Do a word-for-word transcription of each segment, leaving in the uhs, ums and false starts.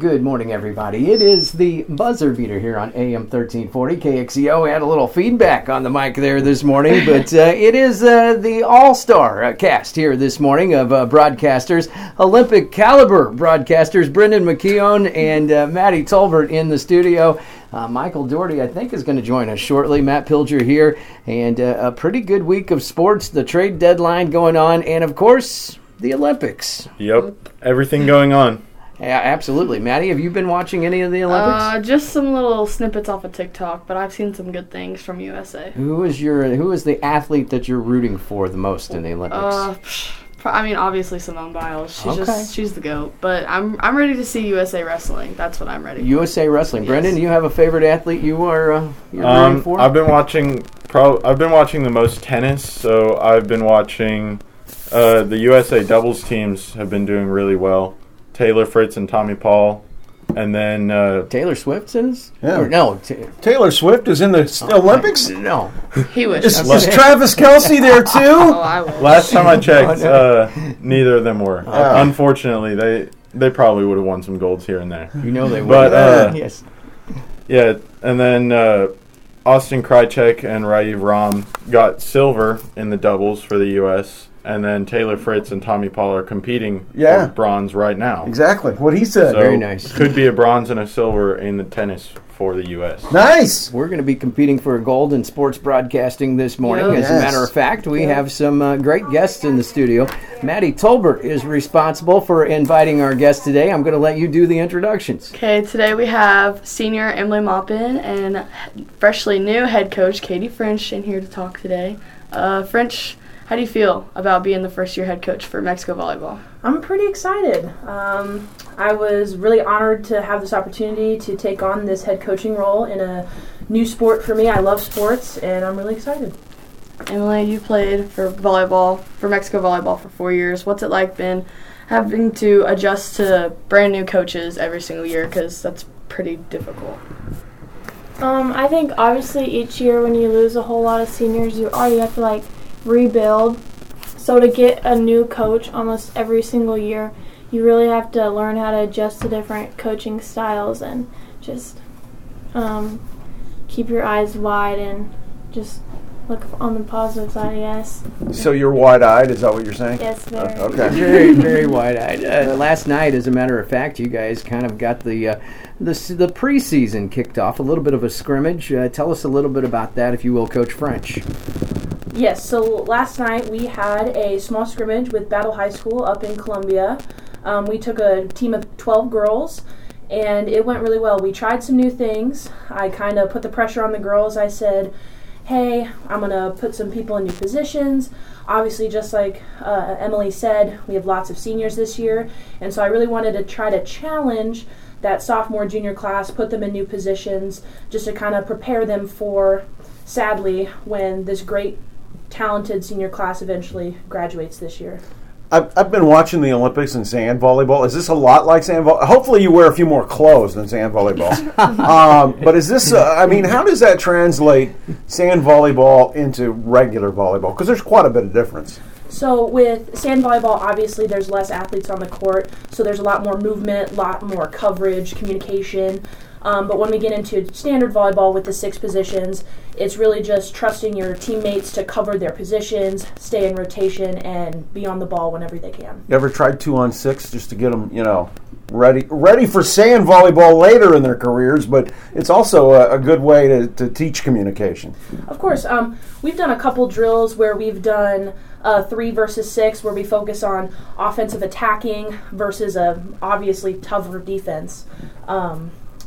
Good morning, everybody. It is the buzzer beater here on A M thirteen forty K X E O. We had a little feedback on the mic there this morning, but uh, it is uh, the all-star uh, cast here this morning of uh, broadcasters, Olympic caliber broadcasters, Brendan McKeown and uh, Maddie Tolbert in the studio. Uh, Michael Doherty, I think, is going to join us shortly. Matt Pilger here, and uh, a pretty good week of sports, the trade deadline going on, and, of course, the Olympics. Yep, everything going on. Yeah, absolutely. Maddie, have you been watching any of the Olympics? Uh, just some little snippets off of TikTok, but I've seen some good things from U S A. Who is your Who is the athlete that you're rooting for the most in the Olympics? Uh, I mean, obviously Simone Biles. She's Okay. just she's the GOAT. But I'm I'm ready to see U S A wrestling. That's what I'm ready for. U S A Wrestling. Yes. Brendan, do you have a favorite athlete you are uh, you're Um, rooting for? I've been watching. Pro, I've been watching the most tennis, so I've been watching. Uh, the U S A doubles teams have been doing really well. Taylor Fritz and Tommy Paul, and then uh, Taylor Swift is? Yeah. Or no. T- Taylor Swift is in the s- oh, Olympics? No. He was. Is, Okay. is Travis Kelce there too? Oh, I was. last time I checked, Oh, no. uh, neither of them were. Oh. Unfortunately, they they probably would have won some golds here and there. You know they would. But, uh, yes. Yeah, and then uh, Austin Krajicek and Rajiv Ram got silver in the doubles for the U S, and then Taylor Fritz and Tommy Paul are competing Yeah. for bronze right now. Exactly what he said. So Very nice. Could be a bronze and a silver in the tennis for the U S. Nice. We're going to be competing for a gold in sports broadcasting this morning. Yes. As a matter of fact, we have some uh, great guests in the studio. Maddie Tolbert is responsible for inviting our guests today. I'm going to let you do the introductions. Okay, today we have senior Emily Maupin and freshly new head coach Katie French in here to talk today. Uh, French, how do you feel about being the first year head coach for Mexico Volleyball? I'm pretty excited. Um, I was really honored to have this opportunity to take on this head coaching role in a new sport for me. I love sports, and I'm really excited. Emily, you played for volleyball, for Mexico Volleyball for four years. What's it like been having to adjust to brand new coaches every single year? Because that's pretty difficult. Um, I think obviously each year when you lose a whole lot of seniors, you already have to like rebuild. So to get a new coach almost every single year, you really have to learn how to adjust to different coaching styles and just um, keep your eyes wide and just look on the positive side, I guess. So you're wide-eyed? Is that what you're saying? Yes, very. Uh, okay. Very, very wide-eyed. Uh, last night, as a matter of fact, you guys kind of got the uh, the, the preseason kicked off, a little bit of a scrimmage. Uh, tell us a little bit about that, if you will, Coach French. Yes, so last night we had a small scrimmage with Battle High School up in Columbia. Um, we took a team of twelve girls, and it went really well. We tried some new things. I kind of put the pressure on the girls. I said, hey, I'm going to put some people in new positions. Obviously, just like uh, Emily said, we have lots of seniors this year, and so I really wanted to try to challenge that sophomore, junior class, put them in new positions, just to kind of prepare them for, sadly, when this great, talented senior class eventually graduates this year. I've, I've been watching the Olympics and sand volleyball. Is this a lot like sand volleyball? Hopefully you wear a few more clothes than sand volleyball. um, but is this, uh, I mean, how does that translate sand volleyball into regular volleyball? Because there's quite a bit of difference. So with sand volleyball, obviously there's less athletes on the court, so there's a lot more movement, a lot more coverage, communication. Um, but when we get into standard volleyball with the six positions, it's really just trusting your teammates to cover their positions, stay in rotation, and be on the ball whenever they can. You ever tried two on six just to get them, you know, ready ready for sand volleyball later in their careers? But it's also a, a good way to, to teach communication. Of course, um, we've done a couple drills where we've done uh, three versus six, where we focus on offensive attacking versus a obviously tougher defense. Um,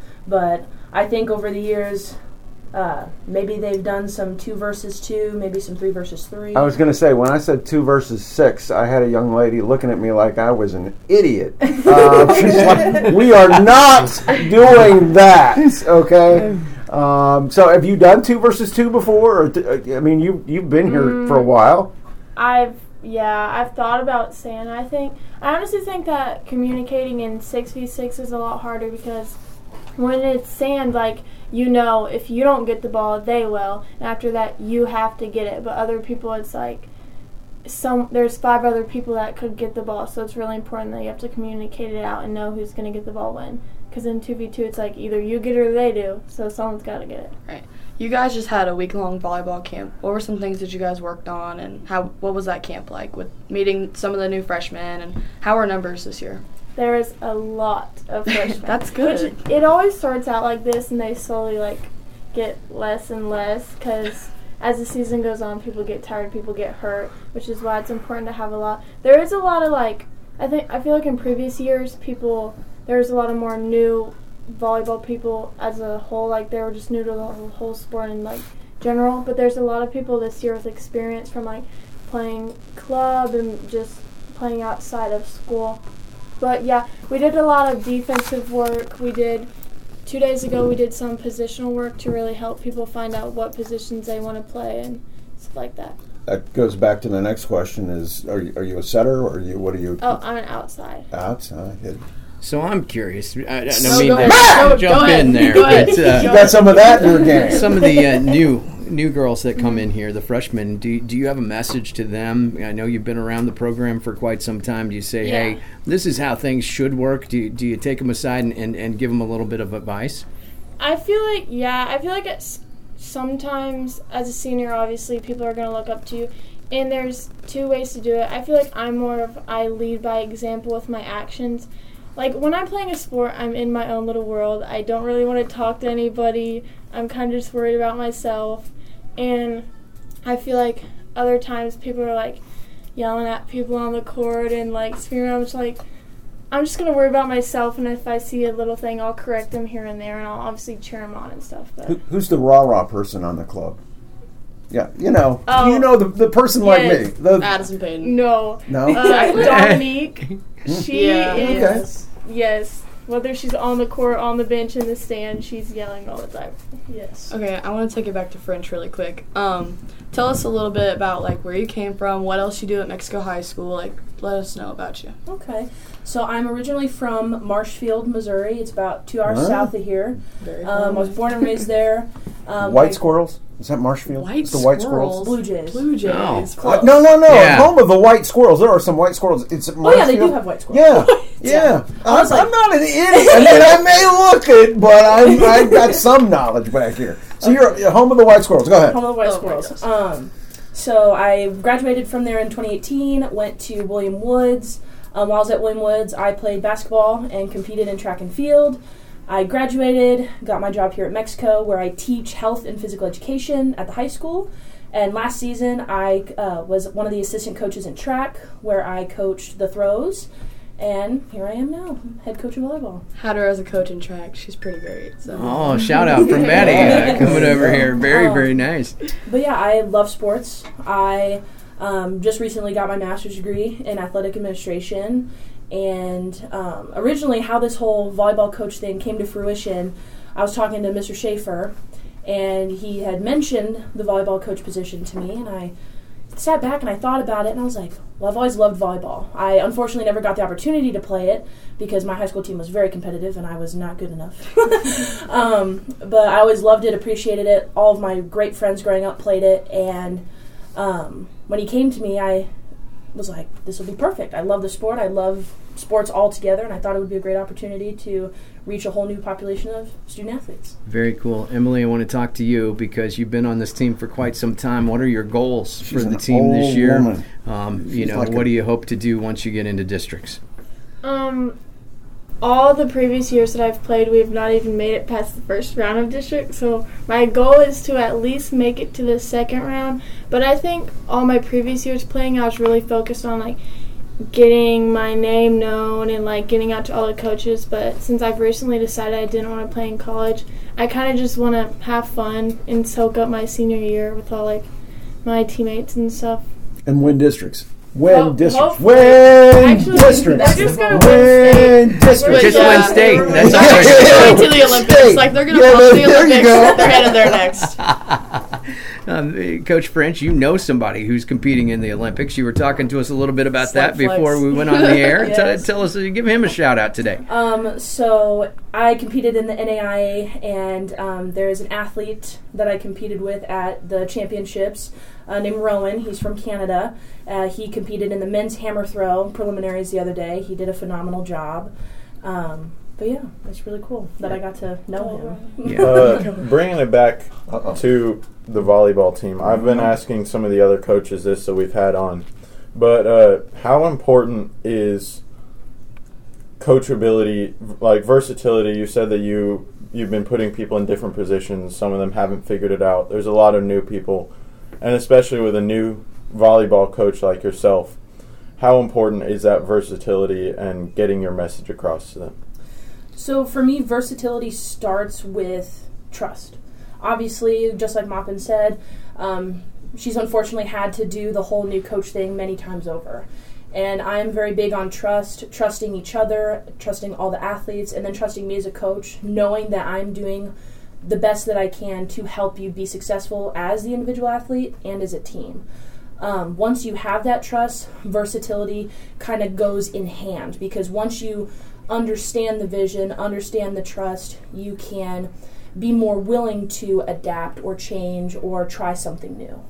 but I think over the years, uh, maybe they've done some two versus two, maybe some three versus three. I was going to say, when I said two versus six, I had a young lady looking at me like I was an idiot. Uh, she's like, we are not doing that, okay? Um, so have you done two versus two before? Or t- I mean, you, you've been here Mm. for a while. I've yeah, I've thought about sand. I think I honestly think that communicating in six v six is a lot harder because when it's sand, like, you know, if you don't get the ball, they will. And after that, you have to get it. But other people, it's like some there's five other people that could get the ball, so it's really important that you have to communicate it out and know who's going to get the ball when. Because in two v two, it's like either you get it or they do, so someone's got to get it. Right. You guys just had a week-long volleyball camp. What were some things that you guys worked on, and how? What was that camp like with meeting some of the new freshmen, and how are numbers this year? There is a lot of freshmen. That's good. Which, it always starts out like this, and they slowly like get less and less because as the season goes on, people get tired, people get hurt, which is why it's important to have a lot. There is a lot of like, I think I feel like in previous years, people there's a lot of more new volleyball people as a whole, like they were just new to the whole, whole sport in like general. But there's a lot of people this year with experience from like playing club and just playing outside of school. But yeah, we did a lot of defensive work. We did, two days ago, we did some positional work to really help people find out what positions they want to play and stuff like that. That goes back to the next question: Is are you, are you a setter or are you? What are you? Oh, I'm an outside. Outside. So I'm curious. I, I So mean go to ahead. Go- jump go ahead. in there, Go ahead. but uh, You got some of that in your game. some of the uh, new new girls that come in here, the freshmen, do do you have a message to them? I know you've been around the program for quite some time. Do you say, Yeah. hey, this is how things should work? Do you, do you take them aside and, and, and give them a little bit of advice? I feel like, yeah, I feel like it's sometimes as a senior, obviously, people are going to look up to you. And there's two ways to do it. I feel like I'm more of, I lead by example with my actions. Like, when I'm playing a sport, I'm in my own little world. I don't really want to talk to anybody. I'm kind of just worried about myself. And I feel like other times people are, like, yelling at people on the court and, like, screaming. I'm just like, I'm just going to worry about myself, and if I see a little thing, I'll correct them here and there, and I'll obviously cheer them on and stuff. But Who, who's the rah-rah person on the club? Yeah, you know. Oh. You know the, the person like Yes. me. The, Addison Payton. no. no? Uh, Dominique, she Yeah. is, yes, whether she's on the court, on the bench, in the stand, she's yelling all the time. Yes. Okay, I want to take it back to French really quick. Um, tell us a little bit about like where you came from, what else you do at Mexico High School. Like, let us know about you. Okay. So I'm originally from Marshfield, Missouri. It's about two hours Huh? south of here. Very Um, I was born and raised there. Um, White my- squirrels? Is that Marshfield? White It's the white squirrels. squirrels. Blue Jays. Blue Jays. Oh. Close. No, no, no. Yeah. Home of the white squirrels. There are some white squirrels. It's at Oh yeah, they do Marshfield. have white squirrels. Yeah, yeah. I was I'm, like- I'm not an idiot. I mean, I may look it, but I'm, I've got some knowledge back here. So you're you're home of the white squirrels. Go ahead. Home of the White Oh, Squirrels. my Um, so I graduated from there in twenty eighteen, went to William Woods. Um, while I was at William Woods, I played basketball and competed in track and field. I graduated, got my job here at Mexico, where I teach health and physical education at the high school. And last season, I uh, was one of the assistant coaches in track, where I coached the throws. And here I am now, head coach of volleyball. Had her as a coach in track. She's pretty great. So. Oh, shout out from Maddie uh, coming over here. Very, Oh. very nice. But yeah, I love sports. I um, just recently got my master's degree in athletic administration. And um, originally, how this whole volleyball coach thing came to fruition, I was talking to Mister Schaefer, and he had mentioned the volleyball coach position to me, and I sat back and I thought about it, and I was like, well, I've always loved volleyball. I unfortunately never got the opportunity to play it because my high school team was very competitive and I was not good enough. um, but I always loved it, appreciated it. All of my great friends growing up played it, and um, when he came to me, I was like, this will be perfect. I love the sport. I love sports altogether, and I thought it would be a great opportunity to reach a whole new population of student athletes. Very cool. Emily, I want to talk to you because you've been on this team for quite some time. What are your goals She's for the an team this old year? woman. Um, you She's know, like what a- do you hope to do once you get into districts? Um, all the previous years that I've played, we have not even made it past the first round of district. So my goal is to at least make it to the second round. But I think all my previous years playing, I was really focused on like getting my name known and like getting out to all the coaches. But since I've recently decided I didn't want to play in college, I kind of just want to have fun and soak up my senior year with all like my teammates and stuff. And win districts. Win Ho- districts. hopefully. Win Actually, districts. we're just gonna win win state. districts. Just Yeah. win state. That's all Yeah. right. Going to the Olympics. State. Like, they're going to Yeah, come to the there you Olympics. go. They're headed there next. Um, Coach French, you know somebody who's competing in the Olympics. You were talking to us a little bit about Slight that before flex. we went on the air. Yes. tell, tell us, give him a shout out today. Um, so I competed in the N A I A, and um, there is an athlete that I competed with at the championships uh, named Rowan. He's from Canada. Uh, he competed in the men's hammer throw preliminaries the other day. He did a phenomenal job. Um, but yeah, it's really cool that I got to know him. Yeah. Uh, bringing it back Uh-oh. to the volleyball team, I've been asking some of the other coaches this that we've had on, but uh, how important is coachability, like versatility? You said that you you've been putting people in different positions. Some of them haven't figured it out. There's a lot of new people, and especially with a new volleyball coach like yourself, how important is that versatility and getting your message across to them? So for me, versatility starts with trust. Obviously, just like Maupin said, um, she's unfortunately had to do the whole new coach thing many times over. And I'm very big on trust, trusting each other, trusting all the athletes, and then trusting me as a coach, knowing that I'm doing the best that I can to help you be successful as the individual athlete and as a team. Um, once you have that trust, versatility kind of goes in hand, because once you understand the vision, understand the trust, you can be more willing to adapt or change or try something new.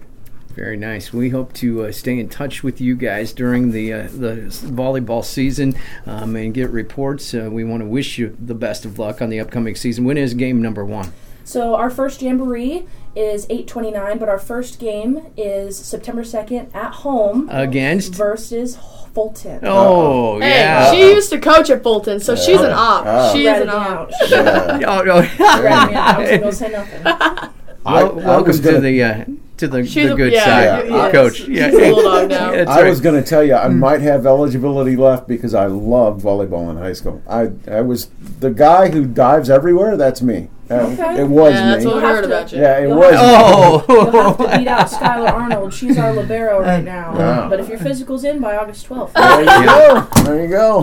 Very nice. We hope to uh, stay in touch with you guys during the uh, the volleyball season um, and get reports. Uh, we want to wish you the best of luck on the upcoming season. When is game number one? So our first jamboree is eight twenty-nine, but our first game is September second at home Against? versus Fulton. Oh, Hey, yeah. she used to coach at Fulton, so she's an op. Oh. She's Ratted an me op. out. Yeah. Oh, no. Ratted me out. I was going to say nothing. I- Well, I welcome was to gonna- the uh, to the, She's the a- good yeah, side, yeah, Coach. She's Yeah, a bulldog now. That's I right. was going to tell you, I might have eligibility left because I loved volleyball in high school. I I was the guy who dives everywhere. That's me. Uh, Okay. It was Yeah, that's me. what we You'll heard have to- about you. Yeah, it You'll was. Oh, You'll have to beat out Skylar Arnold. She's our libero right now. Wow. But if your physical's in by August twelfth. There you go. There you go.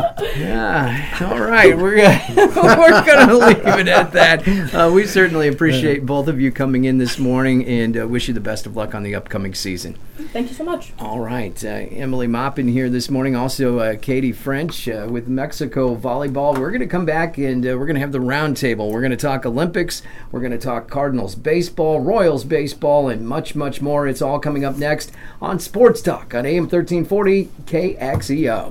yeah. All right, we're gonna, we're going to leave it at that. Uh, we certainly appreciate both of you coming in this morning and uh, wish you the best of luck on the upcoming season. Thank you so much. All right, uh, Emily Maupin here this morning. Also, uh, Katie French uh, with Mexico Volleyball. We're going to come back and uh, we're going to have the round table. We're going to talk Olympics. We're going to talk Cardinals baseball, Royals baseball, and much, much more. It's all coming up next on Sports Talk on A M thirteen forty K X E O.